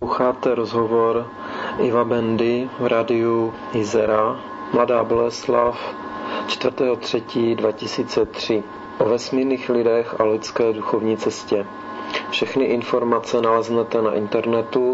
Posloucháte rozhovor Iva Bendy v rádiu Jizera, Mladá Boleslav, 4.3.2003 o vesmírných lidech a lidské duchovní cestě. Všechny informace naleznete na internetu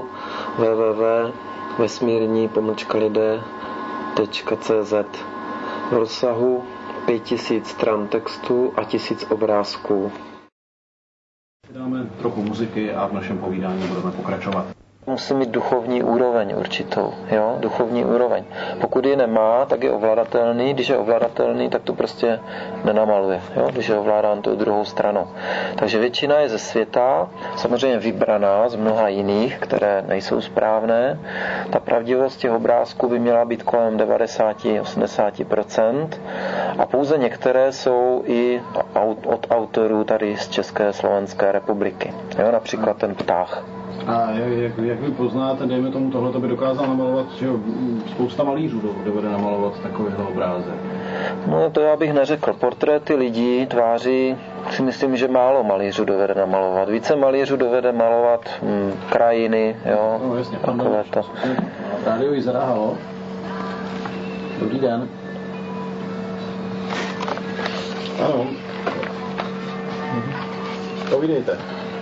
www.vesmírní-lidé.cz v rozsahu 5000 stran textu a 1000 obrázků. Dáme trochu muziky a v našem povídání budeme pokračovat. Musí mít duchovní úroveň určitou, jo? Duchovní úroveň. Pokud ji nemá, tak je ovladatelný, když je ovladatelný, tak to prostě nenamaluje, jo? Když je ovládán tou druhou stranou. Takže většina je ze světa, samozřejmě vybraná z mnoha jiných, které nejsou správné. Ta pravdivost těch obrázků by měla být kolem 90-80% a pouze některé jsou i od autorů tady z České Slovenské republiky. Jo? Například ten ptách. A jak vy poznáte, dejme tomu, tohle by dokázal namalovat, že spousta malířů dovede namalovat takovýhle obrázek? No to já bych neřekl. Portréty lidí, tváří, si myslím, že málo malířů dovede namalovat. Více malířů dovede malovat krajiny, jo. No jasně, takové to. Rádio Jizera, halo. Dobrý den. Ano. Povídejte.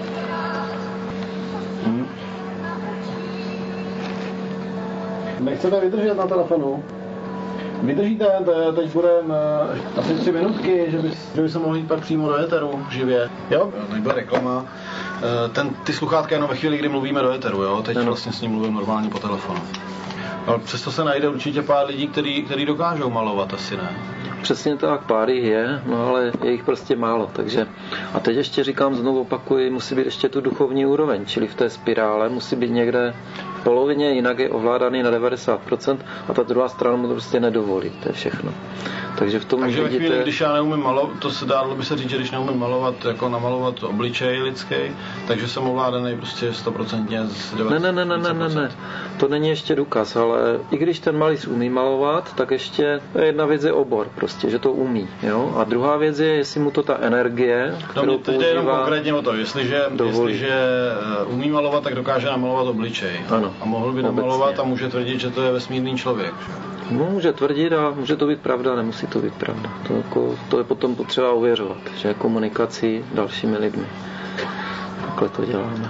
Nechcete vydržet na telefonu? Vydržíte, teď budeme asi 3 minutky, že by se mohli jít pak přímo do éteru živě. Jo? Teď bude reklama. Ty sluchátka jenom ve chvíli, kdy mluvíme do éteru, jo? Teď vlastně s ním mluvím normálně po telefonu. Ale přesto se najde určitě pár lidí, kteří dokážou malovat, asi ne? Přesně tak, pár jich je, no ale je jich prostě málo, takže a teď ještě říkám, znovu opakuji, musí být ještě tu duchovní úroveň, čili v té spirále musí být někde v polovině, jinak je ovládaný na 90% a ta druhá strana mu to prostě nedovolí, to je všechno. Takže v tom takže vidíte... ve chvíli, když já neumím malovat, to se dalo by se říct, že když neumím malovat, jako namalovat obličej lidský, takže jsem ovládaný prostě 100% z 90%. Ne. To není ještě důkaz, ale i když ten malíř umí malovat, tak ještě jedna věc je obor prostě, že to umí, jo? A druhá věc je, jestli mu to ta energie, kterou teď jde jenom konkrétně o to, jestliže umí malovat, tak dokáže namalovat obličej. Ano. A mohl by namalovat a může tvrdit, že to je vesmírný člověk. No, může tvrdit a může to být pravda, nemusí to být pravda. To je potom potřeba ověřovat, že je komunikací dalšími lidmi. Takhle to děláme.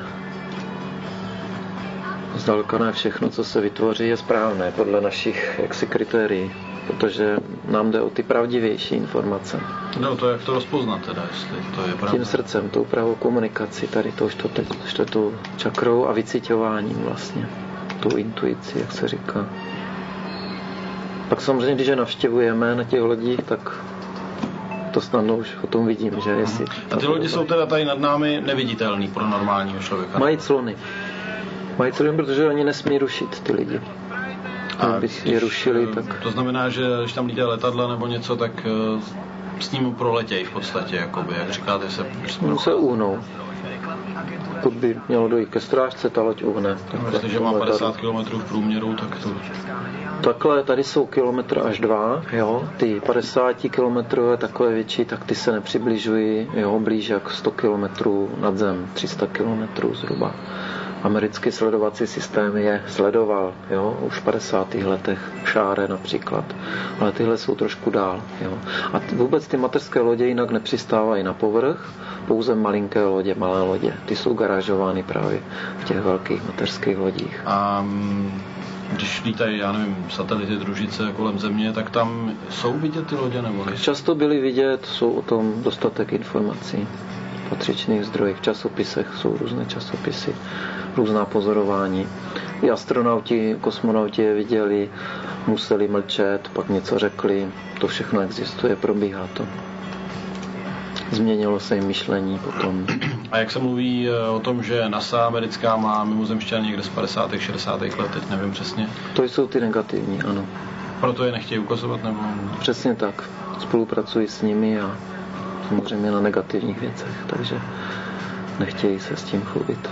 Zdaleka ne všechno, co se vytvoří, je správné podle našich kritérií, protože nám jde o ty pravdivější informace. No to jak to rozpoznat teda, jestli to je pravda. Tím srdcem, tou pravou komunikací, tady tou čakrou a vyciťováním vlastně, tou intuicí, jak se říká. Pak samozřejmě, když je navštěvujeme na těch lodích, tak to snadno už o tom vidím, že jestli... A ty lodi jsou teda tady nad námi neviditelný pro normálního člověka? Mají clony, protože oni nesmí rušit ty lidi. Aby je rušili, tak... To znamená, že když tam lítají letadla nebo něco, tak s ním proletějí v podstatě, jakoby, jak říkáte, se uhnou. Pokud by mělo dojít ke strážce, ta loď uhne. Jestliže má 50 km v průměru, tak to... Takhle, tady jsou kilometr až 2, jo, ty 50 kilometrové takové větší, tak ty se nepřibližují, jo, blíž jak 100 kilometrů nad zem, 300 kilometrů zhruba. Americký sledovací systém je sledoval, jo, už v 50. letech, Šáre například, ale tyhle jsou trošku dál, jo. A vůbec ty mateřské lodě jinak nepřistávají na povrch, pouze malinké lodě, malé lodě, ty jsou garážovány právě v těch velkých mateřských lodích. A když lítají, já nevím, satelity, družice kolem Země, tak tam jsou vidět ty lodě nebo nejsou? Často byly vidět, jsou o tom dostatek informací v patřičných zdrojích, v časopisech jsou různé časopisy, různá pozorování. I astronauti, kosmonauti je viděli, museli mlčet, pak něco řekli, to všechno existuje, probíhá to. Změnilo se jim myšlení potom. A jak se mluví o tom, že NASA americká má mimozemšťany někde z 50. 60. let, teď nevím přesně. To jsou ty negativní, ano. Proto je nechtějí ukazovat, nebo? Přesně tak. Spolupracují s nimi a samozřejmě na negativních věcech, takže nechtějí se s tím chlubit.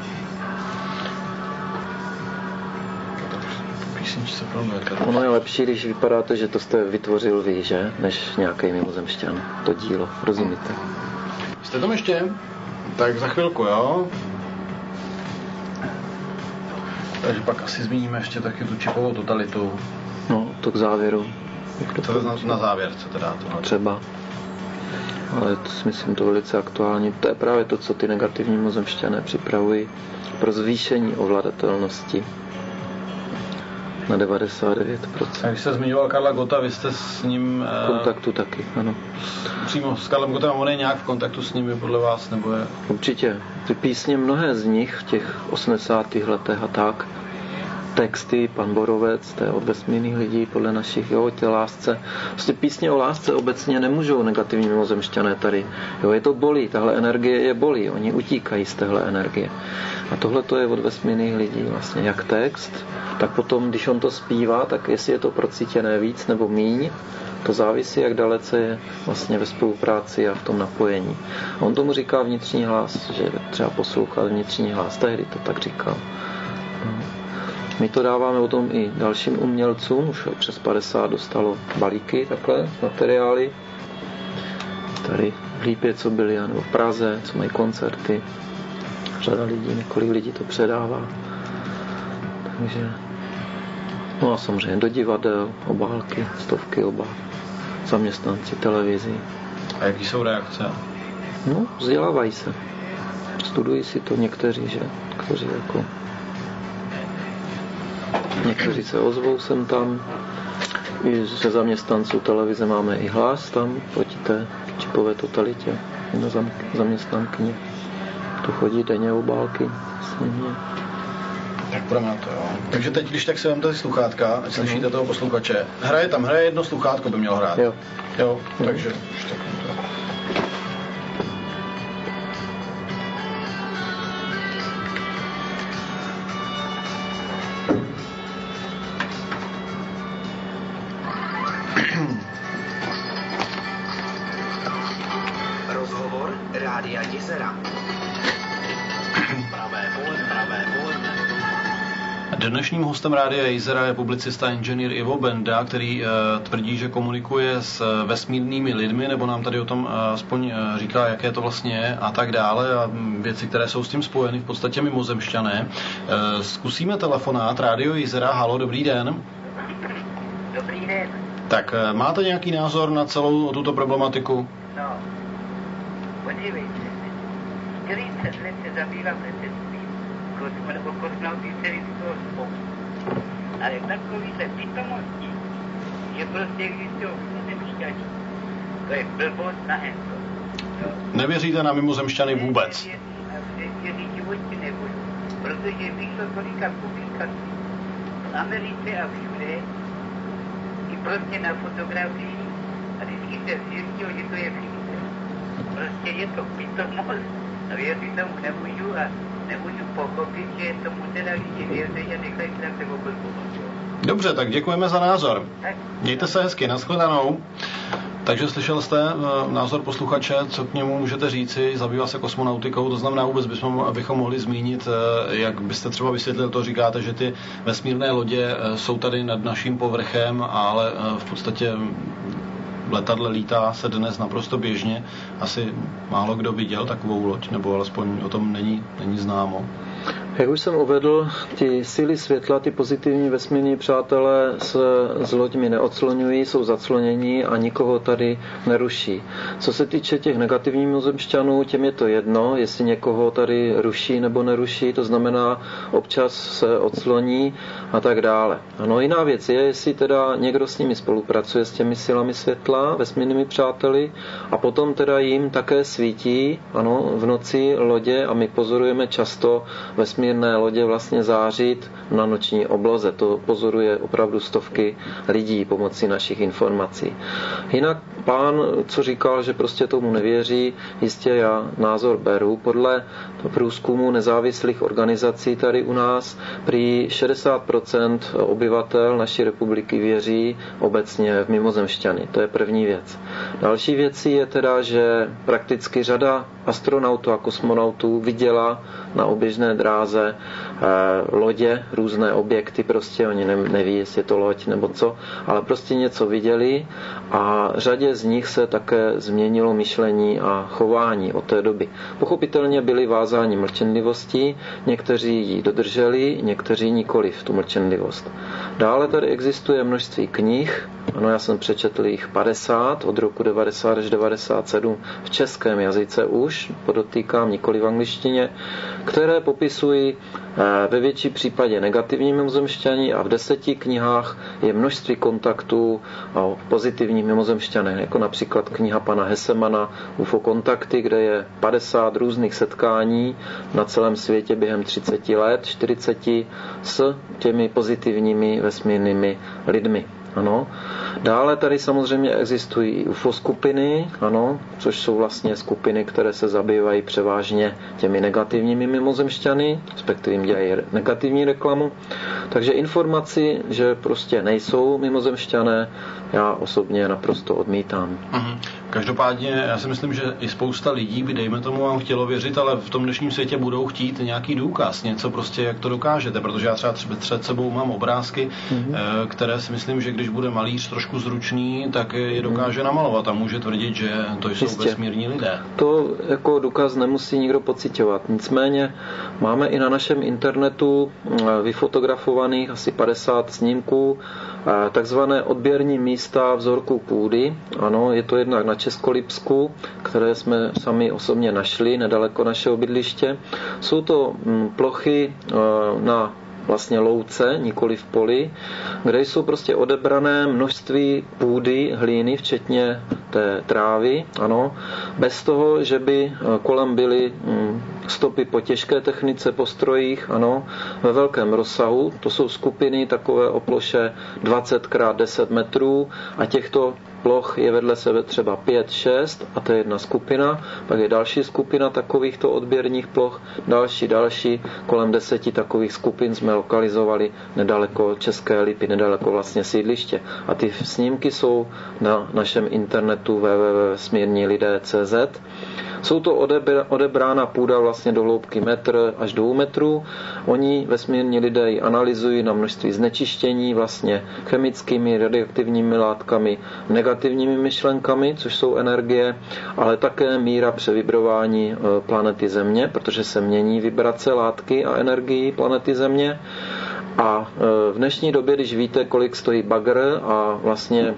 Ono je lepší, když vypadáte, že to jste vytvořil vy, že? Než nějaký mimozemšťan. To dílo, rozumíte? Jste tam ještě? Tak za chvilku, jo? Takže pak asi zmíníme ještě taky tu čipovou totalitu. No, to k závěru. To na závěr, co teda tohle? Třeba. Ale to si myslím to velice aktuální. To je právě to, co ty negativní mimozemšťané připravují pro zvýšení ovladatelnosti na 99%. A když jste zmiňoval Karla Gotta, vy jste s ním... V kontaktu taky, ano. Přímo s Karlem Gottem, on je nějak v kontaktu s nimi podle vás, nebo je... Určitě. Ty písně, mnohé z nich v těch 80. letech a tak, texty, Pan Borovec, to je od vesmírných lidí, podle našich, jo, tě lásce. Prostě písně o lásce obecně nemůžou negativní mimozemšťané tady. Jo, je to bolí, tahle energie je bolí, oni utíkají z téhle energie. A tohle to je od vesmírných lidí vlastně, jak text, tak potom, když on to zpívá, tak jestli je to procítěné víc nebo míň, to závisí, jak dalece je vlastně ve spolupráci a v tom napojení. A on tomu říká vnitřní hlas, že třeba poslouchat vnitřní hlas, tehdy to tak říkal. My to dáváme o tom i dalším umělcům, už přes 50 dostalo balíky, takhle, materiály. Tady v Lípě, co byli, nebo v Praze, co mají koncerty. Řada lidí, několik lidí to předává. Takže, no a samozřejmě do divadel, obálky, stovky obálek, zaměstnanci televizi. A jaký jsou reakce? No, vzdělávají se. Studují si to někteří, že? Kteří jako... Někteří se ozvou sem tam. I ze zaměstnanců televize máme i hlas tam proti té čipové totalitě. Zaměstnankyně. To chodí denně obálky s nimi. Tak půjdeme na to, jo. Takže teď, když tak si vemte sluchátka, ať slyšíte toho posluchače. Hraje jedno sluchátko, by mělo hrát. Jo, takže už tak to. Rozhovor Rádia Jizera. Pravé poledne. Dnešním hostem Rádia Jizera je publicista inženýr Ivo Benda, který tvrdí, že komunikuje s vesmírnými lidmi, nebo nám tady o tom aspoň říká, jaké to vlastně je a tak dále a věci, které jsou s tím spojeny, v podstatě mimozemšťané. Zkusíme telefonát. Rádio Jizera, halo, dobrý den. Dobrý den. Tak máte nějaký názor na celou tuto problematiku? No, podívejte, 40 let se zabývám letectvím, nebo kosmonauty se vysvětlilo spoustu. Ale takovýhle pitomosti, že prostě existují mimozemšťané, to je blbost na ento. Nevěříte na mimozemšťany vůbec? Nevěří životě nebudu, protože vyšlo tolika publikací v Americe a všude, i prostě na fotografii a vždycky se zjistilo, že to je fikce. Prostě je to pitomost a věřit tomu nemůžu a nemůžu pochopit, že tomu teda lidi věří a nechají se na sebe blbost. Dobře, tak děkujeme za názor. Tak. Mějte se hezky, nashledanou. Takže slyšel jste názor posluchače, co k němu můžete říci, zabývá se kosmonautikou, to znamená vůbec bychom mohli zmínit, jak byste třeba vysvětlil, to říkáte, že ty vesmírné lodě jsou tady nad naším povrchem, ale v podstatě letadle lítá se dnes naprosto běžně. Asi málo kdo viděl takovou loď, nebo alespoň o tom není známo. Jak už jsem uvedl, ty síly světla, ty pozitivní vesmírní přátelé se s loďmi neocloňují, jsou zaclonění a nikoho tady neruší. Co se týče těch negativních mimozemšťanů, těm je to jedno, jestli někoho tady ruší nebo neruší, to znamená občas se odsloní a tak dále. Ano, jiná věc je, jestli teda někdo s nimi spolupracuje, s těmi silami světla, vesmírnými přáteli a potom teda jim také svítí, ano, v noci lodě a my pozorujeme často vesmírné lodě vlastně zářit na noční obloze. To pozoruje opravdu stovky lidí pomocí našich informací. Jinak pán, co říkal, že prostě tomu nevěří, jistě já názor beru. Podle průzkumu nezávislých organizací tady u nás prý 60% obyvatel naší republiky věří obecně v mimozemšťany. To je první věc. Další věcí je teda, že prakticky řada astronautů a kosmonautů viděla na oběžné dráze, lodě, různé objekty, prostě oni neví, jestli je to loď nebo co, ale prostě něco viděli a řadě z nich se také změnilo myšlení a chování od té doby. Pochopitelně byli vázáni mlčenlivostí, někteří ji dodrželi, někteří nikoliv tu mlčenlivost. Dále tady existuje množství knih, ano, já jsem přečetl jich 50 od roku 90 až 97 v českém jazyce už, podotýkám, nikoli v angličtině, které popisují ve větší případě negativní mimozemšťaní a v 10 knihách je množství kontaktů o pozitivních mimozemšťanech, jako například kniha pana Hessemana UFO kontakty, kde je 50 různých setkání na celém světě během 30 let, 40 s těmi pozitivními vesmírnými lidmi. Ano. Dále tady samozřejmě existují i UFO skupiny, ano, což jsou vlastně skupiny, které se zabývají převážně těmi negativními mimozemšťany, respektive jim dělají negativní reklamu. Takže informaci, že prostě nejsou mimozemšťané, já osobně naprosto odmítám. Každopádně já si myslím, že i spousta lidí by, dejme tomu, vám chtělo věřit, ale v tom dnešním světě budou chtít nějaký důkaz, něco prostě, jak to dokážete, protože já třeba před sebou mám obrázky, které si myslím, že když bude malíř trošku zručný, tak je dokáže namalovat a může tvrdit, že to jsou vesmírní lidé. To jako důkaz nemusí nikdo pociťovat. Nicméně máme i na našem internetu vyfotografovaných asi 50 snímků takzvané odběrní místa vzorků půdy. Ano, je to jednak na Českolipsku, které jsme sami osobně našli nedaleko našeho bydliště. Jsou to plochy na vlastně louce, nikoli v poli, kde jsou prostě odebrané množství půdy, hlíny, včetně té trávy, ano, bez toho, že by kolem byly stopy po těžké technice, po strojích, ano, ve velkém rozsahu. To jsou skupiny takové o ploše 20x10 metrů a těchto ploch je vedle sebe třeba 5-6 a to je jedna skupina, pak je další skupina takovýchto odběrných ploch, další, kolem 10 takových skupin jsme lokalizovali nedaleko České Lípy, nedaleko vlastně sídliště. A ty snímky jsou na našem internetu www.vesmírnilidé.cz. Jsou to odebrána půda vlastně do hloubky 1 až 2 metrů. Oni, vesmírní lidé, ji analyzují na množství znečištění vlastně chemickými, radioaktivními látkami, negativními myšlenkami, což jsou energie, ale také míra převibrování planety Země, protože se mění vibrace látky a energií planety Země. A v dnešní době, když víte, kolik stojí bagr a vlastně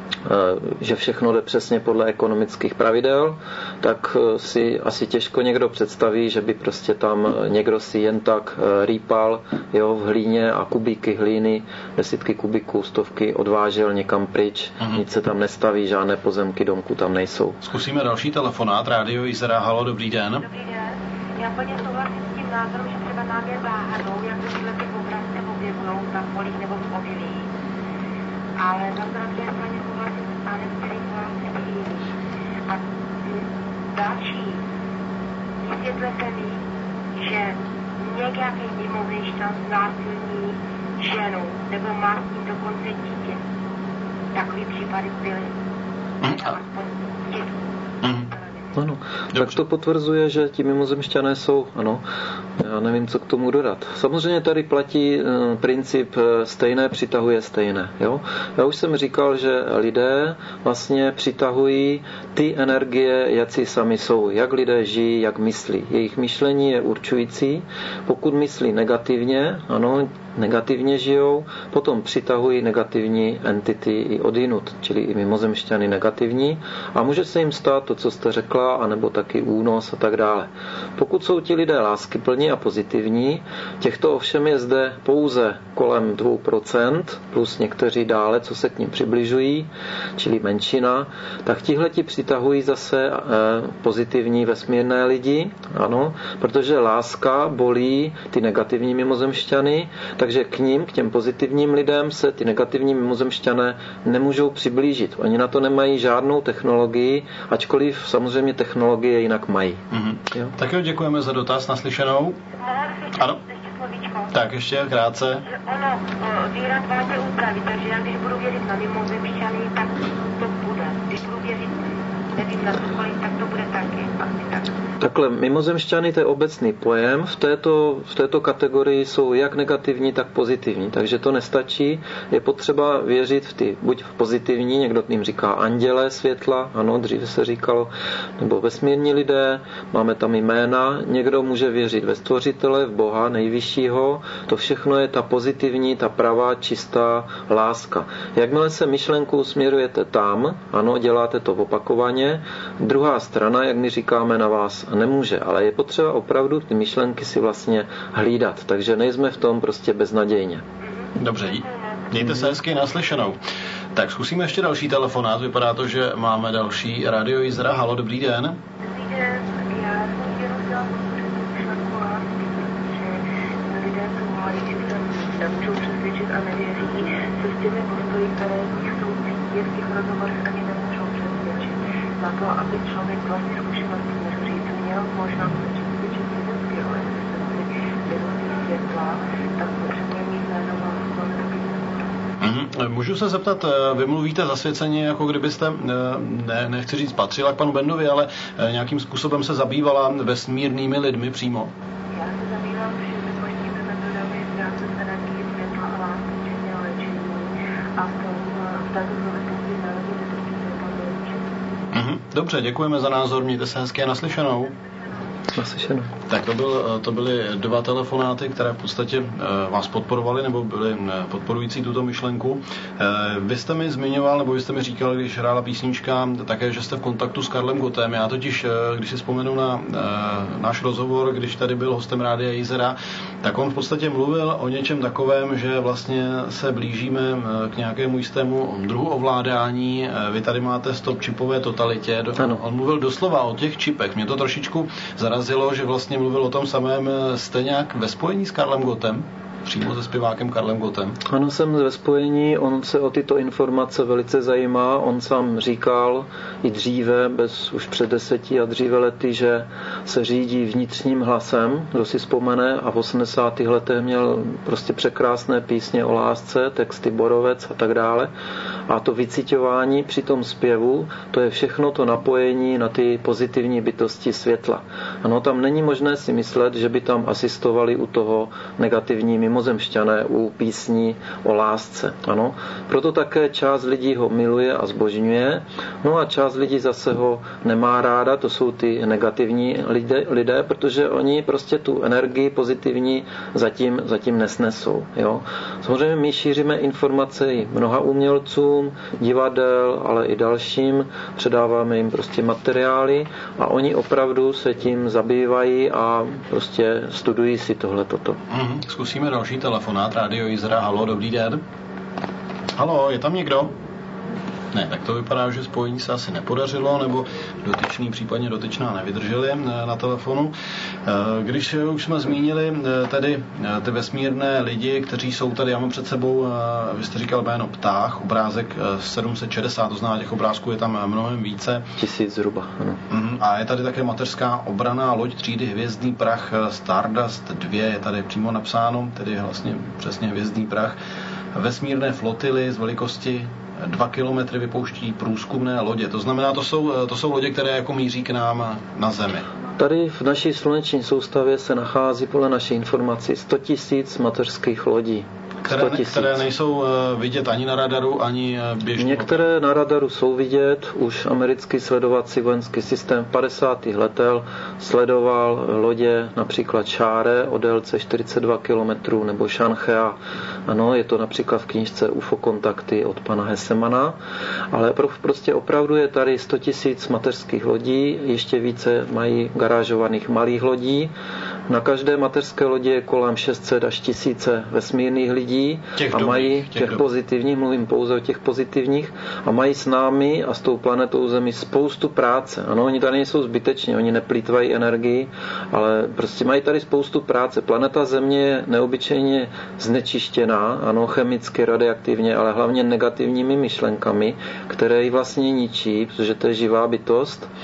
že všechno jde přesně podle ekonomických pravidel, tak si asi těžko někdo představí, že by prostě tam někdo si jen tak rýpal v hlíně a kubíky hlíny, desítky kubíků, stovky odvážel někam pryč, nic se tam nestaví, žádné pozemky domku tam nejsou. Zkusíme další telefonát, Rádio Jizera, halo, dobrý den. Dobrý den, já plně souhlasím s tím názorem, že třeba nám je záhadou, jak se tyhle ty obrazce objevují na polích nebo v obilí. Ale za druhé plně souhlasím s pánem, který souhlasí jiný. A další, vysvětlete mi, že nějaký mimozemšťan znásilní ženu, nebo má s tím dokonce dítě. Takový případy byly. Alespoň dětku. Ano, tak to potvrzuje, že ti mimozemšťané jsou, ano, já nevím, co k tomu dodat. Samozřejmě tady platí princip stejné přitahuje stejné. Jo? Já už jsem říkal, že lidé vlastně přitahují ty energie, jací sami jsou, jak lidé žijí, jak myslí. Jejich myšlení je určující. Pokud myslí negativně, ano, negativně žijou, potom přitahují negativní entity i odjinud, čili i mimozemšťany negativní a může se jim stát to, co jste řekla, anebo taky únos a tak dále. Pokud jsou ti lidé láskyplní a pozitivní, těchto ovšem je zde pouze kolem 2%, plus někteří dále, co se k ním přibližují, čili menšina, tak tihleti přitahují zase pozitivní vesmírné lidi, ano, protože láska bolí ty negativní mimozemšťany, takže k těm pozitivním lidem se ty negativní mimozemšťané nemůžou přiblížit. Oni na to nemají žádnou technologii, ačkoliv samozřejmě technologie jinak mají. Jo? Tak jo, děkujeme za dotaz, naslyšenou. Ano. Tak ještě krátce. Ono, víra tváře úpravy, takže já když budu věřit na mimozemšťany, tak to bude. Když budu věřit, nevím na cokoliv, tak to bude taky. Asi tak. Takhle, mimozemšťany, to je obecný pojem. V této kategorii jsou jak negativní, tak pozitivní. Takže to nestačí. Je potřeba věřit buď v pozitivní, někdo jim říká andělé světla, ano, dříve se říkalo, nebo vesmírní lidé, máme tam jména. Někdo může věřit ve Stvořitele, v Boha nejvyššího. To všechno je ta pozitivní, ta pravá, čistá láska. Jakmile se myšlenkou směrujete tam, ano, děláte to opakovaně, druhá strana, jak my říkáme, na vás nemůže, ale je potřeba opravdu ty myšlenky si vlastně hlídat, takže nejsme v tom prostě beznadějně. Dobře, mějte se hezky, naslyšenou. Tak zkusíme ještě další telefonát, vypadá to, že máme další Radio Jizera. Halo, dobrý den. Dobrý den, já jsem chtěla udělat myšlenku lásky, protože lidé jsou mladí, že se nemůžou přesvědčit a nevěří se s těmi postoji, které z nich jsou cítit, v těch rozhovorech ani nemůžou přesvědčit. Na to, aby člověk vlastně zkušenosti můžu říct, měl možnost přesvědčit fyzicky o existenci vědomí světla, tak potřebuje mít jméno lásku, ale taky Můžu se zeptat, vy mluvíte zasvěceně, jako kdybyste, nechci říct patřila k panu Bendovi, ale nějakým způsobem se zabývala vesmírnými lidmi přímo? Já se zabývám všemi možnými metodami práce s energií světla a lásky, včetně léčení a v této souvislosti národní vědecký světla vyučení. Dobře, děkujeme za názor, mějte se hezky a naslyšenou. Tak to byly dva telefonáty, které v podstatě vás podporovaly nebo byly podporující tuto myšlenku. Vy jste mi zmiňoval, nebo vy jste mi říkal, když hrála písnička, také, že jste v kontaktu s Karlem Gottem. Já totiž, když si vzpomenu na náš rozhovor, když tady byl hostem Rádia Jizera, tak on v podstatě mluvil o něčem takovém, že vlastně se blížíme k nějakému jistému druhu ovládání. Vy tady máte stop čipové totalitě. On mluvil doslova o těch čipech. Mě to trošičku zarazilo, že vlastně mluvil o tom samém. Jste nějak ve spojení s Karlem Gottem? Přímo se zpěvákem Karlem Gottem? Ano, jsem ve spojení, on se o tyto informace velice zajímá, on sám říkal i dříve, už před 10 a dříve lety, že se řídí vnitřním hlasem, kdo si vzpomene, a v 80. letech měl prostě překrásné písně o lásce, texty Borovec a tak dále. A to vyciťování při tom zpěvu, to je všechno to napojení na ty pozitivní bytosti světla. Ano, tam není možné si myslet, že by tam asistovali u toho negativní mimozemšťané u písní o lásce. Ano. Proto také část lidí ho miluje a zbožňuje, no a část lidí zase ho nemá ráda, to jsou ty negativní lidé, protože oni prostě tu energii pozitivní zatím nesnesou. Jo. Samozřejmě my šíříme informace i mnoha umělcům, divadel, ale i dalším, předáváme jim prostě materiály a oni opravdu se tím zabývají a prostě studují si toto. Zkusíme další telefonát, Radio Jizera. Halo, dobrý den. Halo, je tam někdo? Ne, tak to vypadá, že spojení se asi nepodařilo, nebo dotyčný, případně dotyčná nevydrželi na telefonu. Když už jsme zmínili tedy ty vesmírné lidi, kteří jsou tady, já mám před sebou, vy jste říkal jméno Ptách, obrázek 760, to znamená, těch obrázků je tam mnohem více. 1000 zhruba, ano. A je tady také mateřská obranná loď třídy Hvězdný prach Stardust 2, je tady přímo napsáno, tedy vlastně přesně Hvězdný prach. Vesmírné flotily z velikosti 2 kilometry vypouští průzkumné lodě. To znamená, to jsou lodě, které jako míří k nám na Zemi. Tady v naší sluneční soustavě se nachází podle naší informací 100 000 mateřských lodí. Které nejsou vidět ani na radaru, ani běžně. Některé na radaru jsou vidět, už americký sledovací vojenský systém v 50. letech sledoval lodě například Šáre o délce 42 km nebo Šanchea. Ano, je to například v knížce UFO kontakty od pana Hessemana, ale prostě opravdu je tady 100 000 mateřských lodí, ještě více mají garážovaných malých lodí. Na každé mateřské lodi je kolem 600 až 1000 vesmírných lidí a mají těch pozitivních, mluvím pouze o těch pozitivních, a mají s námi a s tou planetou Zemi spoustu práce. Ano, oni tady nejsou zbytečně, oni neplýtvají energii, ale prostě mají tady spoustu práce. Planeta Země je neobyčejně znečištěná, ano, chemicky, radioaktivně, ale hlavně negativními myšlenkami, které ji vlastně ničí, protože to je živá bytost.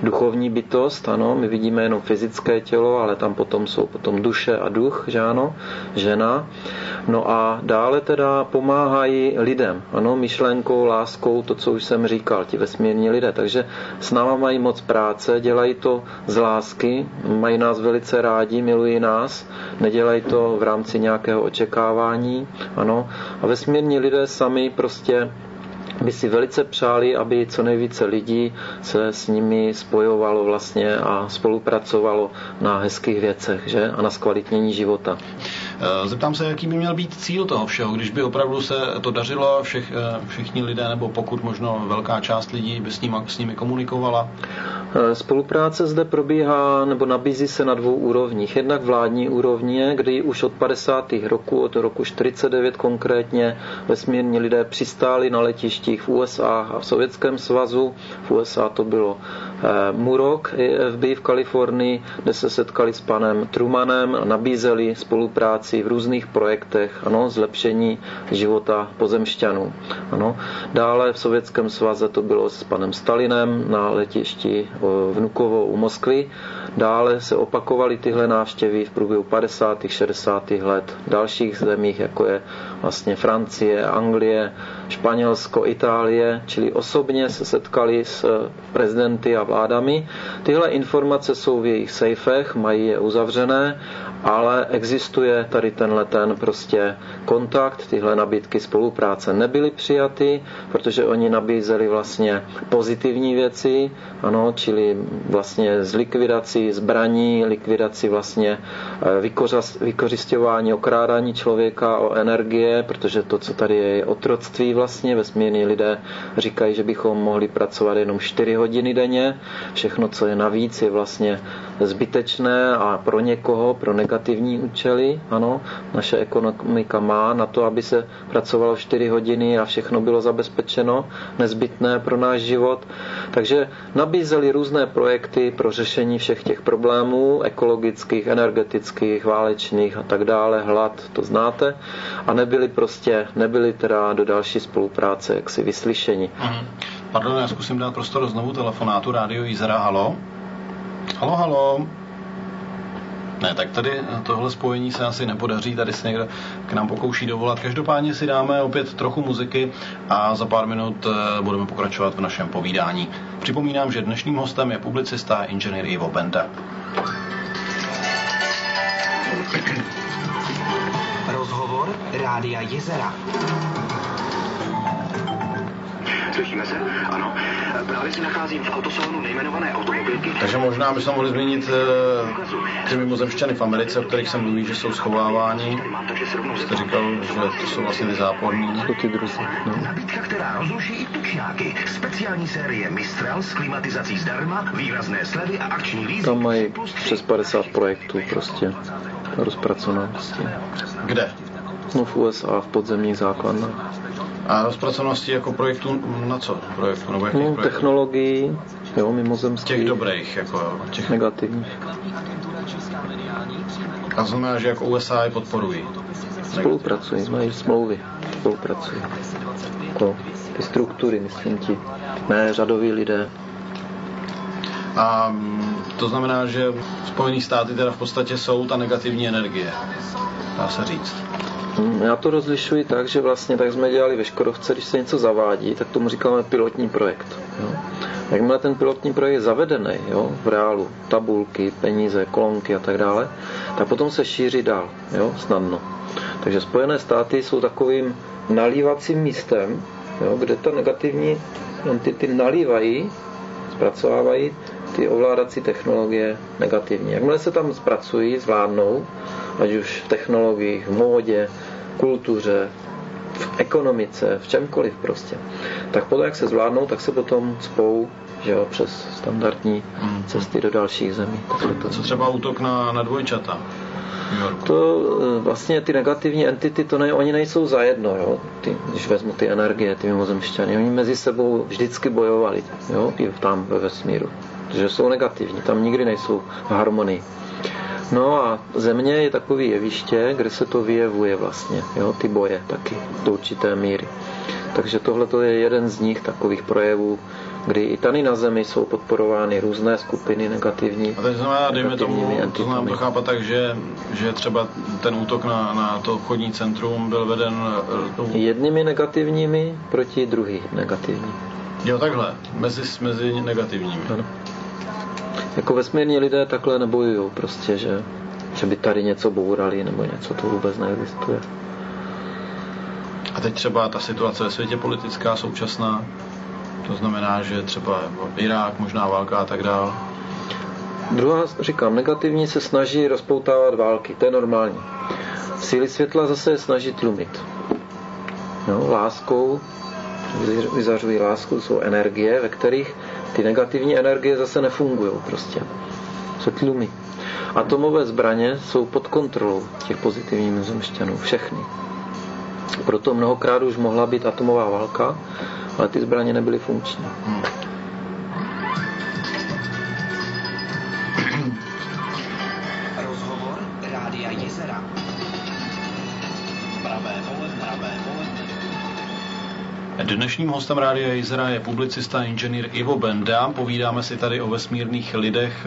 duchovní bytost, ano, my vidíme jenom fyzické tělo, ale tam potom jsou duše a duch, že ano, žena. No a dále teda pomáhají lidem, ano, myšlenkou, láskou, to, co už jsem říkal, ti vesmírní lidé. Takže s náma mají moc práce, dělají to z lásky, mají nás velice rádi, milují nás, nedělají to v rámci nějakého očekávání, ano. A vesmírní lidé sami prostě by si velice přáli, aby co nejvíce lidí se s nimi spojovalo vlastně a spolupracovalo na hezkých věcech, že? A na zkvalitnění života. Zeptám se, jaký by měl být cíl toho všeho, když by opravdu se to dařilo, všichni lidé, nebo pokud možno velká část lidí by s nimi komunikovala? Spolupráce zde probíhá nebo nabízí se na 2 úrovních. Jednak vládní úrovně, kdy už od 50. roků, od roku 49 konkrétně, vesmírní lidé přistáli na letištích v USA a v Sovětském svazu. V USA to bylo Murrock FBI v Kalifornii, kde se setkali s panem Trumanem a nabízeli spolupráci v různých projektech, ano, zlepšení života pozemšťanů. Ano. Dále v Sovětském svaze to bylo s panem Stalinem na letišti Vnukovo u Moskvy. Dále se opakovaly tyhle návštěvy v průběhu 50. 60. let v dalších zemích, jako je vlastně Francie, Anglie, Španělsko, Itálie, čili osobně se setkali s prezidenty a vládami. Tyhle informace jsou v jejich sejfech, mají je uzavřené, ale existuje tady ten prostě kontakt, tyhle nabídky spolupráce nebyly přijaty, protože oni nabízeli vlastně pozitivní věci, ano, čili vlastně z likvidací zbraní, likvidaci vlastně vykořisťování, okrádání člověka o energie, protože to, co tady je otroctví vlastně, vesmírní lidé říkají, že bychom mohli pracovat jenom 4 hodiny denně, všechno, co je navíc, je vlastně zbytečné a pro někoho, pro negativní účely, ano, naše ekonomika má na to, aby se pracovalo 4 hodiny a všechno bylo zabezpečeno, nezbytné pro náš život. Takže nabízeli různé projekty pro řešení všech těch problémů, ekologických, energetických, válečných a tak dále, hlad, to znáte, a nebyli teda do další spolupráce jaksi vyslyšeni. Pardon, já zkusím dát prostor znovu telefonátu Rádio Jizera, halo? Halo? Ne, tak tady tohle spojení se asi nepodaří, tady se někdo k nám pokouší dovolat. Každopádně si dáme opět trochu muziky a za pár minut budeme pokračovat v našem povídání. Připomínám, že dnešním hostem je publicista a inženýr Ivo Benda. Rozhovor Rádia Jizera. Slyšíme se? Ano. Právě se nacházím v autosalonu nejmenované automobilky. Takže možná bychom mohli zmínit ty mimozemšťany v Americe, o kterých se mluví, že jsou schováváni. Jste říkal, že to jsou vlastně ty záporní. To ty druzy. No. Nabídka, která rozluší i tučňáky. Speciální série Mistral s klimatizací zdarma, výrazné slevy a akční lízky. Tam mají přes 50 projektů prostě rozpracovanosti. Kde? No v USA, v podzemních základnách. A rozpracovanosti jako projektu na co? Projektu, nebo jakých projektů? Technologií, jo, mimozemských. Těch dobrých, jako těch negativních. A znamená, že jako USA je podporují? Spolupracují, mají smlouvy. Spolupracují. Jako ty struktury, myslím ti. Ne, řadoví lidé. A to znamená, že Spojené státy teda v podstatě jsou ta negativní energie. Dá se říct. Já to rozlišuji tak, že vlastně tak jsme dělali ve Škodovce, když se něco zavádí, tak tomu říkáme pilotní projekt. Jo. Jakmile ten pilotní projekt je zavedený, jo, v reálu, tabulky, peníze, kolonky a tak dále, tak potom se šíří dál, jo, snadno. Takže Spojené státy jsou takovým nalívacím místem, jo, kde ta negativní entity nalívají, zpracovávají ty ovládací technologie negativní. Jakmile se tam zpracují, zvládnou, ať už v technologiích, v módě, kultuře, v ekonomice, v čemkoliv prostě, tak potom, jak se zvládnou, tak se potom cpou, že jo, přes standardní cesty do dalších zemí. Co třeba útok na dvojčata? To vlastně ty negativní entity, oni nejsou zajedno, jo, když vezmu ty energie, ty mimozemšťany, oni mezi sebou vždycky bojovali, jo, i tam ve vesmíru, protože jsou negativní, tam nikdy nejsou v harmonii. No a Země je takový jeviště, kde se to vyjevuje vlastně, jo, ty boje taky do určité míry. Takže tohle je jeden z nich takových projevů kdy i tady na Zemi jsou podporovány různé skupiny negativní. A to znamená, dejme tomu, to znamená to chápat tak, že třeba ten útok na to obchodní centrum byl veden jednými negativními proti druhý negativní. Jo, takhle, mezi negativními. Ano. Jako vesmírní lidé takhle nebojujou prostě, že by tady něco bourali nebo něco, to vůbec neexistuje. A teď třeba ta situace ve světě politická současná, to znamená, že třeba Irák, možná válka a tak dál. Druhá, říkám, negativní se snaží rozpoutávat války, to je normální. Síly světla zase je snaží tlumit. No, láskou, vyzařují lásku, jsou energie, ve kterých ty negativní energie zase nefungují prostě. Se tlumí. Atomové zbraně jsou pod kontrolou těch pozitivních mimozemšťanů, všechny. Proto mnohokrát už mohla být atomová válka, ale ty zbraně nebyly funkční. Rozhovor Rádia Jizera. Pravé poledne. Dnešním hostem Rádia Jizera je publicista a inženýr Ivo Benda. Povídáme si tady o vesmírných lidech,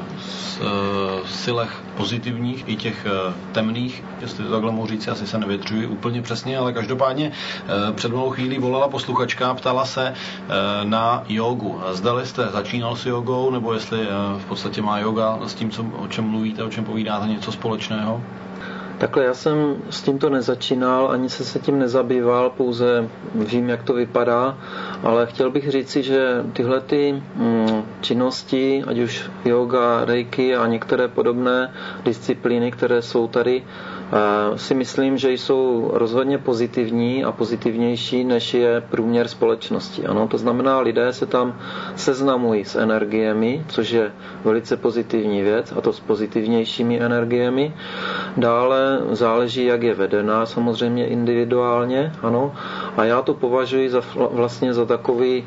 silech pozitivních i těch temných, jestli to takhle mohu říct, asi se nevyjadřuji úplně přesně, ale každopádně před malou chvílí volala posluchačka, ptala se na jogu. Zdali jste začínal s jogou, nebo jestli v podstatě má yoga s tím, o čem mluvíte, o čem povídáte, něco společného? Takhle já jsem s tímto nezačínal, ani se tím nezabýval, pouze vím, jak to vypadá, ale chtěl bych říci, že tyhle ty činnosti, ať už yoga, reiki a některé podobné disciplíny, které jsou tady, si myslím, že jsou rozhodně pozitivní a pozitivnější, než je průměr společnosti. Ano, to znamená, lidé se tam seznamují s energiemi, což je velice pozitivní věc, a to s pozitivnějšími energiemi. Dále záleží, jak je vedená, samozřejmě individuálně, ano. A já to považuji vlastně za takový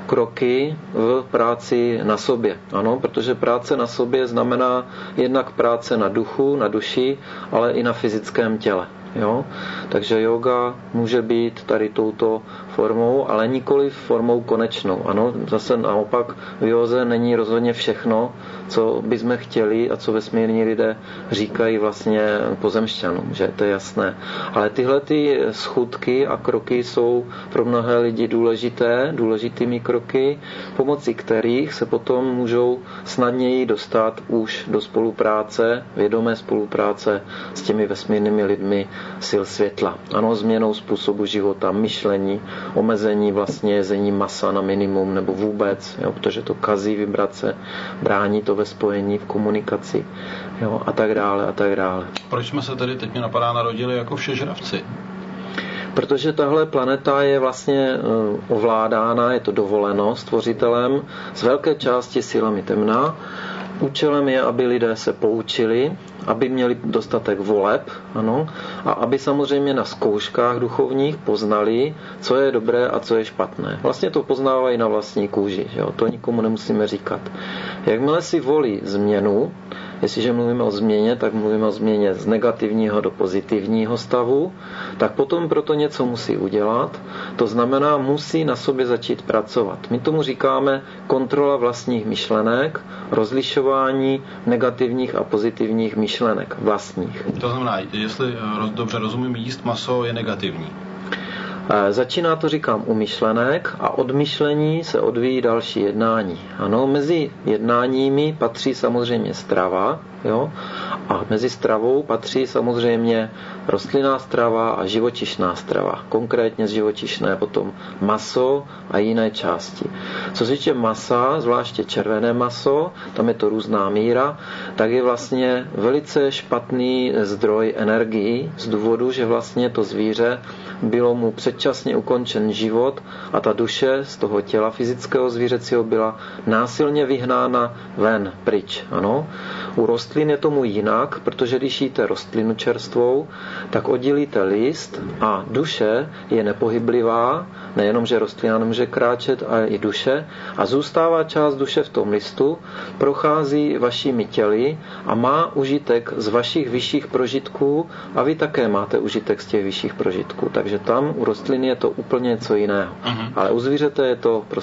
kroky v práci na sobě. Ano, protože práce na sobě znamená jednak práce na duchu, na duši, ale i na fyzickém těle. Jo? Takže yoga může být tady touto formou, ale nikoli formou konečnou. Ano, zase naopak v józe není rozhodně všechno, co bychom chtěli a co vesmírní lidé říkají vlastně pozemšťanům, že to je jasné. Ale tyhle ty schůdky a kroky jsou pro mnohé lidi důležitými kroky, pomocí kterých se potom můžou snadněji dostat už do spolupráce, vědomé spolupráce s těmi vesmírnými lidmi sil světla. Ano, změnou způsobu života, myšlení, omezení vlastně jezení masa na minimum nebo vůbec, jo, protože to kazí vibrace, brání to ve spojení, v komunikaci, jo, a tak dále, a tak dále. Proč jsme se tedy, teď mě napadá, narodili jako všežravci? Protože tahle planeta je vlastně ovládána, je to dovoleno stvořitelem z velké části silami temna. Účelem je, aby lidé se poučili, aby měli dostatek voleb, ano, a aby samozřejmě na zkouškách duchovních poznali, co je dobré a co je špatné. Vlastně to poznávají na vlastní kůži, jo? To nikomu nemusíme říkat. Jakmile si volí změnu, jestliže mluvíme o změně, tak mluvíme o změně z negativního do pozitivního stavu, tak potom proto něco musí udělat, to znamená, musí na sobě začít pracovat. My tomu říkáme kontrola vlastních myšlenek, rozlišování negativních a pozitivních myšlenek vlastních. To znamená, jestli dobře rozumím, jíst maso je negativní. Začíná to, říkám, u myšlenek a od myšlení se odvíjí další jednání. Ano, mezi jednáními patří samozřejmě strava, jo? A mezi stravou patří samozřejmě rostlinná strava a živočišná strava. Konkrétně z živočišné potom maso a jiné části. Co se týče masa, zvláště červené maso, tam je to různá míra, tak je vlastně velice špatný zdroj energií z důvodu, že vlastně to zvíře bylo mu předčasně ukončen život a ta duše z toho těla fyzického zvířecího byla násilně vyhnána ven, pryč. Ano. U rostlin je tomu jinak, protože když jíte rostlinu čerstvou, tak oddělíte list a duše je nepohyblivá, nejenom, že rostlina nemůže kráčet, ale i duše, a zůstává část duše v tom listu, prochází vašimi těly a má užitek z vašich vyšších prožitků a vy také máte užitek z těch vyšších prožitků. Takže tam u rostliny je to úplně něco jiného. Ale u zvířete je to prostě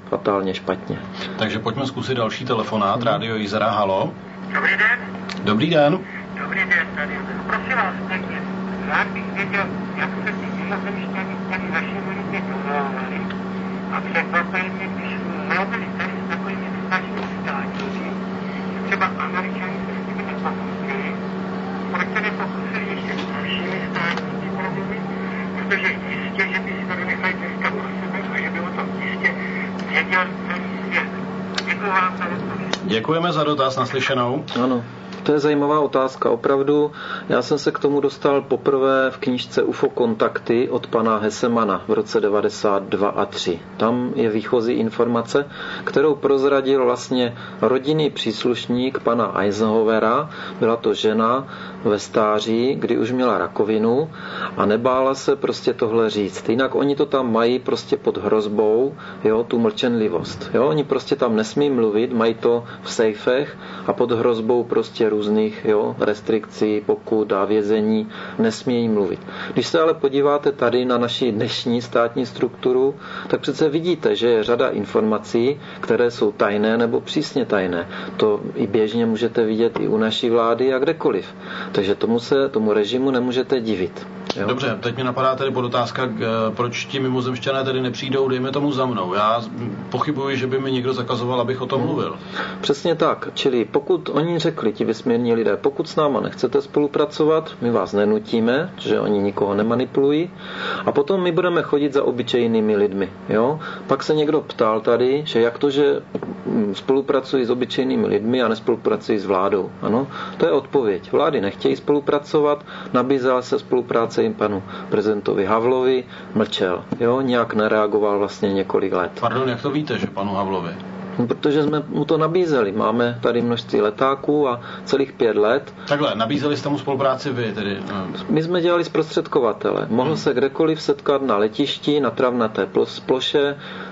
fatálně špatně. Takže pojďme zkusit další telefonát. Rádio Jizera, halo. Dobrý den. Dobrý den. Dobrý den, tady. Prosím vás, pěkně. Rád bych věděl, jak se ty mimozemšťani tady našimi lidmi povolávali. A překvapili mě, když mluvili tady s takovými starými státníky, třeba Američani se s nimi nepokusili, proč se nepokusili ještě s dalšími státníky promluvit, protože jistě, že by si tady nechali dneska pro sebe a že by o tom jistě věděl celý svět. Děkuji vám za odpověď. Děkujeme za dotaz, naslyšenou. Ano. To je zajímavá otázka. Opravdu, já jsem se k tomu dostal poprvé v knížce UFO kontakty od pana Hessemana v roce 92 a 3. Tam je výchozí informace, kterou prozradil vlastně rodinný příslušník pana Eisenhowera. Byla to žena ve stáří, kdy už měla rakovinu a nebála se prostě tohle říct. Jinak oni to tam mají prostě pod hrozbou, jo, tu mlčenlivost. Jo, oni prostě tam nesmí mluvit, mají to v sejfech a pod hrozbou prostě různých restrikcí, pokut a vězení nesmějí mluvit. Když se ale podíváte tady na naši dnešní státní strukturu, tak přece vidíte, že je řada informací, které jsou tajné nebo přísně tajné. To i běžně můžete vidět i u naší vlády a kdekoliv. Takže tomu režimu nemůžete divit. Jo? Dobře, teď mi napadá tedy podotázka, proč ti mimozemšťané tedy nepřijdou, dejme tomu za mnou. Já pochybuji, že by mi někdo zakazoval, abych o tom mluvil. Přesně tak. Čili pokud oni řekli, ti vesmírní lidé, pokud s náma nechcete spolupracovat, my vás nenutíme, že oni nikoho nemanipulují, a potom my budeme chodit za obyčejnými lidmi. Jo? Pak se někdo ptal tady, že jak to, že spolupracují s obyčejnými lidmi a nespolupracují s vládou. Ano? To je odpověď. Vlády nechtějí spolupracovat, nabízela se spolupráce jim panu prezidentovi Havlovi, mlčel. Jo? Nějak nereagoval vlastně několik let. Pardon, jak to víte, že panu Havlovi? Protože jsme mu to nabízeli. Máme tady množství letáků a celých 5 let. Takhle, nabízeli jste mu spolupráci vy tedy? My jsme dělali zprostředkovatele. Mohl se kdekoliv setkat na letišti, na travnaté ploše,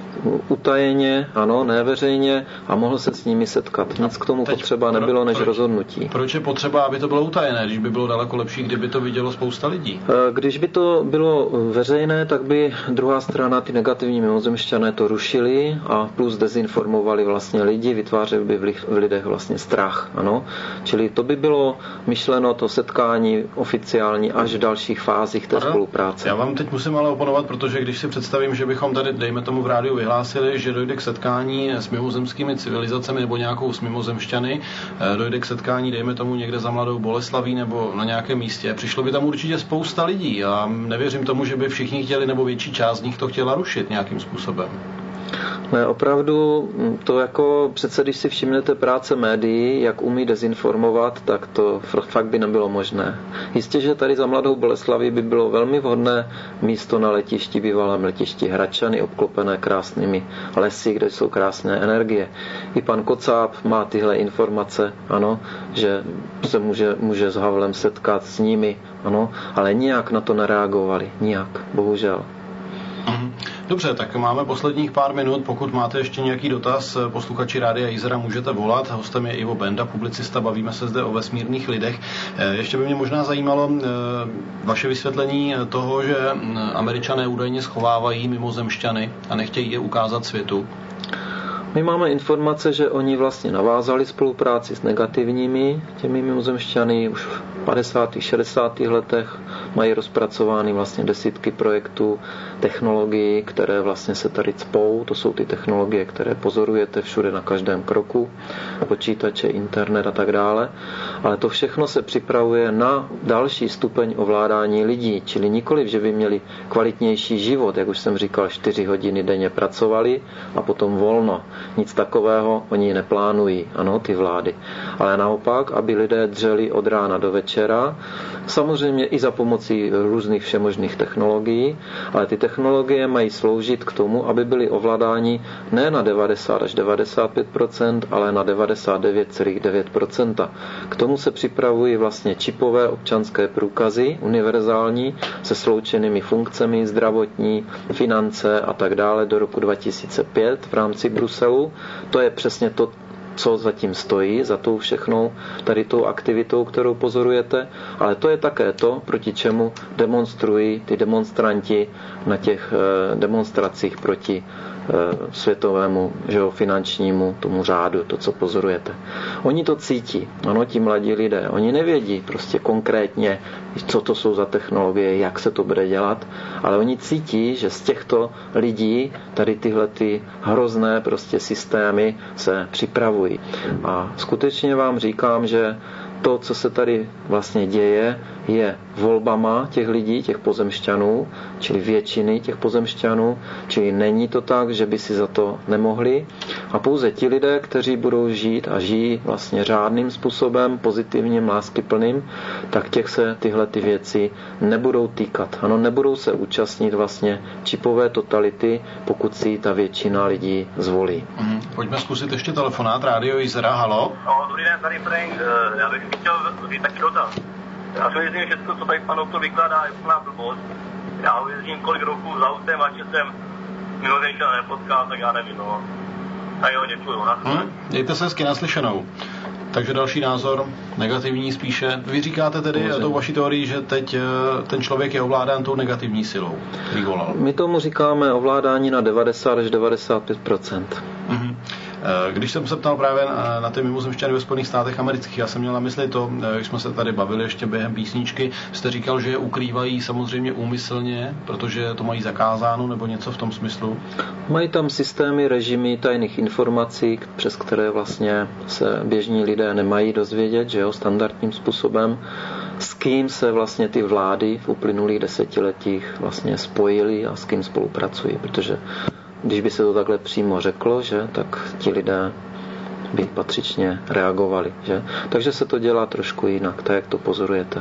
utajeně, ano, ne veřejně, a mohl se s nimi setkat. Nic k tomu potřeba nebylo než rozhodnutí. Proč je potřeba, aby to bylo utajené, když by bylo daleko lepší, kdyby to vidělo spousta lidí? Když by to bylo veřejné, tak by druhá strana, ty negativní mimozemšťané, to rušili a plus dezinformovali vlastně lidi, vytvářeli by v lidech vlastně strach. Ano? Čili to by bylo myšleno to setkání oficiální až v dalších fázích té spolupráce. Já vám teď musím ale oponovat, protože když si představím, že bychom tady, dejme tomu v rádiu, vyhlásili, že dojde k setkání s mimozemskými civilizacemi nebo nějakou s mimozemšťany, dojde k setkání, dejme tomu někde za Mladou Boleslaví nebo na nějakém místě. Přišlo by tam určitě spousta lidí a nevěřím tomu, že by všichni chtěli nebo větší část z nich to chtěla rušit nějakým způsobem. Ne, opravdu to jako přece, když si všimnete práce médií, jak umí dezinformovat, tak to fakt by nebylo možné. Jistě, že tady za Mladou Boleslaví by bylo velmi vhodné místo na letišti, bývalém letišti Hradčany, obklopené krásnými lesy, kde jsou krásné energie. I pan Kocáb má tyhle informace, ano, že se může s Havlem setkat s nimi, ano, ale nijak na to nereagovali, nijak, bohužel. Dobře, tak máme posledních pár minut. Pokud máte ještě nějaký dotaz, posluchači Rádia Jizera, můžete volat. Hostem je Ivo Benda, publicista, bavíme se zde o vesmírných lidech. Ještě by mě možná zajímalo vaše vysvětlení toho, že Američané údajně schovávají mimozemšťany a nechtějí je ukázat světu. My máme informace, že oni vlastně navázali spolupráci s negativními těmi mimozemšťany už v 50. 60. letech, mají rozpracovány vlastně desítky projektů, technologií, které vlastně se tady cpou, to jsou ty technologie, které pozorujete všude na každém kroku, počítače, internet a tak dále, ale to všechno se připravuje na další stupeň ovládání lidí, čili nikoliv, že by měli kvalitnější život, jak už jsem říkal, 4 hodiny denně pracovali a potom volno. Nic takového oni neplánují, ano, ty vlády. Ale naopak, aby lidé dřeli od rána do večera, samozřejmě i za pomocí různých všemožných technologií, ale ty technologie mají sloužit k tomu, aby byly ovládáni ne na 90 až 95%, ale na 99,9%. K tomu se připravují vlastně čipové občanské průkazy, univerzální, se sloučenými funkcemi, zdravotní, finance a tak dále do roku 2005 v rámci Bruselu. To je přesně to, co zatím stojí, za tou všechnou tady tou aktivitou, kterou pozorujete, ale to je také to, proti čemu demonstrují ty demonstranti na těch demonstracích proti světovému, že jo, finančnímu tomu řádu, to, co pozorujete. Oni to cítí, ano, ti mladí lidé, oni nevědí prostě konkrétně, co to jsou za technologie, jak se to bude dělat, ale oni cítí, že z těchto lidí tady tyhle ty hrozné prostě systémy se připravují. A skutečně vám říkám, že to, co se tady vlastně děje, je volbama těch lidí, těch pozemšťanů, čili většiny těch pozemšťanů, čili není to tak, že by si za to nemohli. A pouze ti lidé, kteří budou žít a žijí vlastně řádným způsobem, pozitivním, láskyplným, tak těch se tyhle ty věci nebudou týkat. Ano, nebudou se účastnit vlastně čipové totality, pokud si ta většina lidí zvolí. Pojďme zkusit ještě telefonát. Rádio Jizera, halo. Dobrý den, tady Frank. Já bych chtěl říct taky dotaz. Já si myslím, že všechno, co tady pan doktor vykládá, je úplná blbost. Já jezdím kolik roků za autem a že jsem mimořečně nepotkal, tak já nevím, no. Tak jo, děkuju. Mějte se hezky, naslyšenou. Takže další názor, negativní spíše. Vy říkáte tedy tou vaší teorii, že teď ten člověk je ovládán tou negativní silou, který volal. My tomu říkáme ovládání na 90 až 95%. Když jsem se ptal právě na ty mimozemšťany ve Spojených státech amerických, já jsem měl na mysli to, když jsme se tady bavili ještě během písničky, jste říkal, že je ukrývají samozřejmě úmyslně, protože to mají zakázáno, nebo něco v tom smyslu? Mají tam systémy, režimy tajných informací, přes které vlastně se běžní lidé nemají dozvědět, že jo, standardním způsobem, s kým se vlastně ty vlády v uplynulých desetiletích vlastně spojily a s kým spolupracují, protože když by se to takhle přímo řeklo, že, tak ti lidé by patřičně reagovali. Že? Takže se to dělá trošku jinak, tak jak to pozorujete.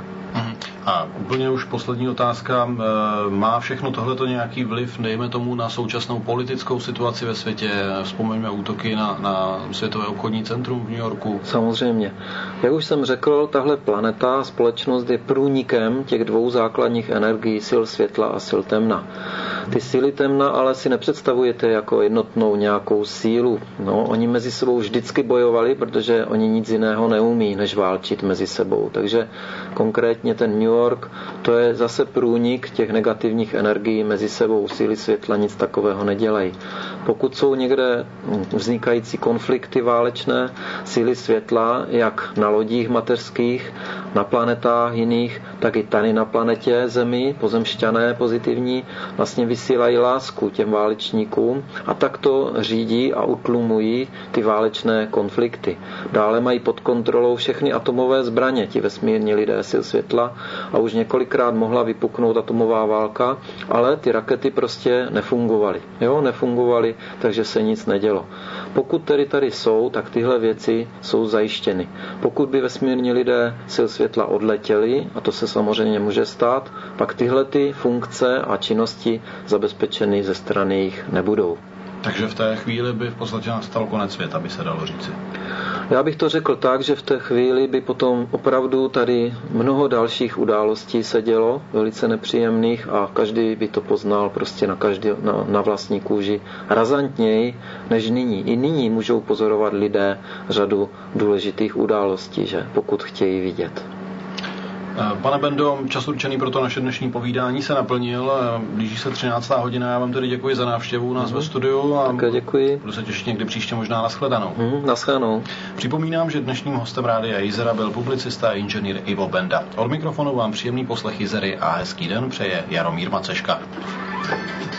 A úplně už poslední otázka. Má všechno tohleto nějaký vliv, dejme tomu, na současnou politickou situaci ve světě? Vzpomeňme útoky na Světové obchodní centrum v New Yorku. Samozřejmě. Jak už jsem řekl, tahle planeta a společnost je průnikem těch dvou základních energií, sil světla a sil temna. Ty síly temna ale si nepředstavujete jako jednotnou nějakou sílu. No, oni mezi sebou vždycky bojovali, protože oni nic jiného neumí, než válčit mezi sebou. Takže konkrétně ten New York, to je zase průnik těch negativních energií mezi sebou. Síly světla nic takového nedělají. Pokud jsou někde vznikající konflikty válečné, síly světla, jak na lodích mateřských, na planetách jiných, tak i tady na planetě Zemi, pozemšťané pozitivní, vlastně vysílají lásku těm válečníkům a takto řídí a utlumují ty válečné konflikty. Dále mají pod kontrolou všechny atomové zbraně, ti vesmírní lidé sil světla, a už několikrát mohla vypuknout atomová válka, ale ty rakety prostě nefungovaly. Jo, nefungovaly, takže se nic nedělo. Pokud tedy tady jsou, tak tyhle věci jsou zajištěny. Pokud by vesmírní lidé sil světla odletěli, a to se samozřejmě může stát, pak tyhle ty funkce a činnosti zabezpečeny ze strany jich nebudou. Takže v té chvíli by v podstatě nastal konec světa, by se dalo říci. Já bych to řekl tak, že v té chvíli by potom opravdu tady mnoho dalších událostí se dělo, velice nepříjemných, a každý by to poznal prostě na vlastní kůži razantněji než nyní. I nyní můžou pozorovat lidé řadu důležitých událostí, že pokud chtějí vidět. Pane Bendo, čas určený pro to naše dnešní povídání se naplnil. Blíží se 13. hodina. Já vám tedy děkuji za návštěvu u nás ve studiu. A také děkuji. Budu se těšit někdy příště, možná nashledanou. Nashledanou. Připomínám, že dnešním hostem Rádia Jizera byl publicista a inženýr Ivo Benda. Od mikrofonu vám příjemný poslech Jizery a hezký den přeje Jaromír Maceška.